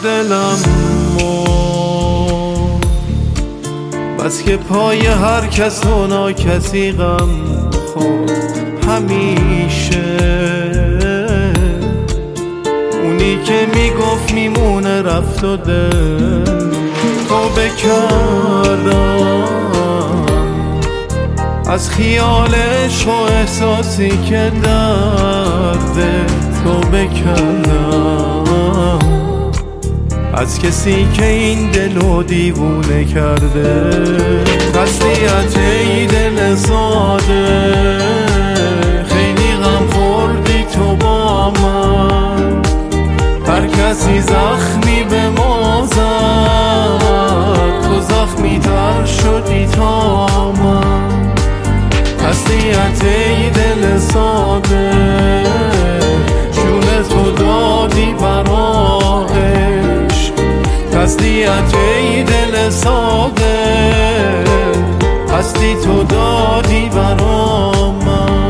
دلم بس که پای هر کس و ناکسی غم خورد همیشه. اونی که میگفت میمونه رفت و دل توبه کردم از خیالش و احساسی که درده. توبه کردم از کسی که این دلو دیوونه کرده. تسلیت ای دل ساده خیلی غم خوردی تو با من. هر کسی زخمی به ما زد تو زخمی تر شدی تا من. تسلیت ای دل ساده جون تو دادی برا عشق. تسلیت ای دل ساده هستی تو دادی برا من.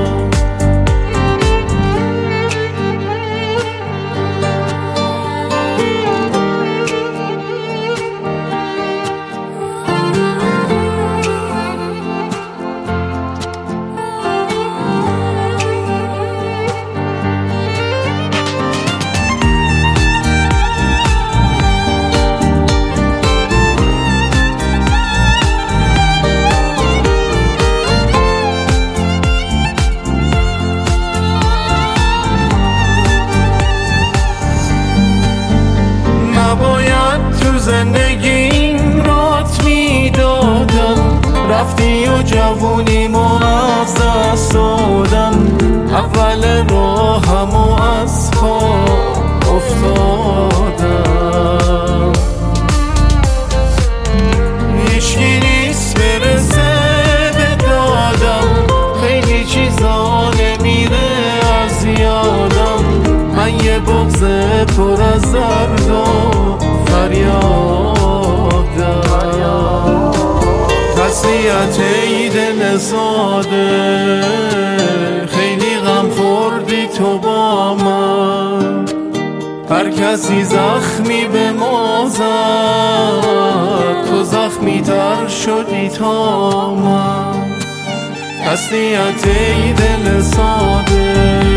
زندگیم رات میدادم رفتی و جوونیمو از دست دادم. اول راهم و از پا افتادم. هیچکی نیست برسه به دادم. خیلی چیزا نمیره از یادم. من یه بغض پر از درد و فریادم. تسلیت ای دل ساده خیلی غم خوردی تو با من. هر کسی زخمی به ما زد تو زخمی تر شدی تا من. تسلیت ای دل ساده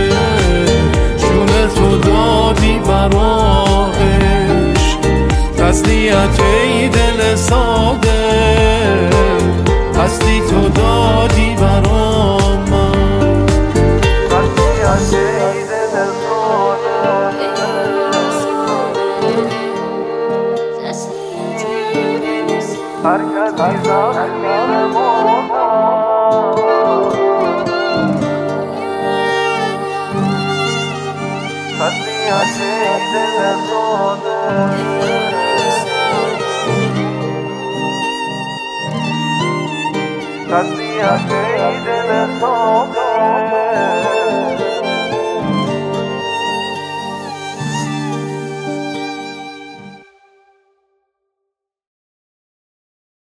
جون تو دادی برا عشق. تسلیت ای دل ساده هستی تو دادی برا من. تسلیت ای دل ساده هر کسی زخمی به ما تسلیت ای دل ساده تسلیت ای دل ساده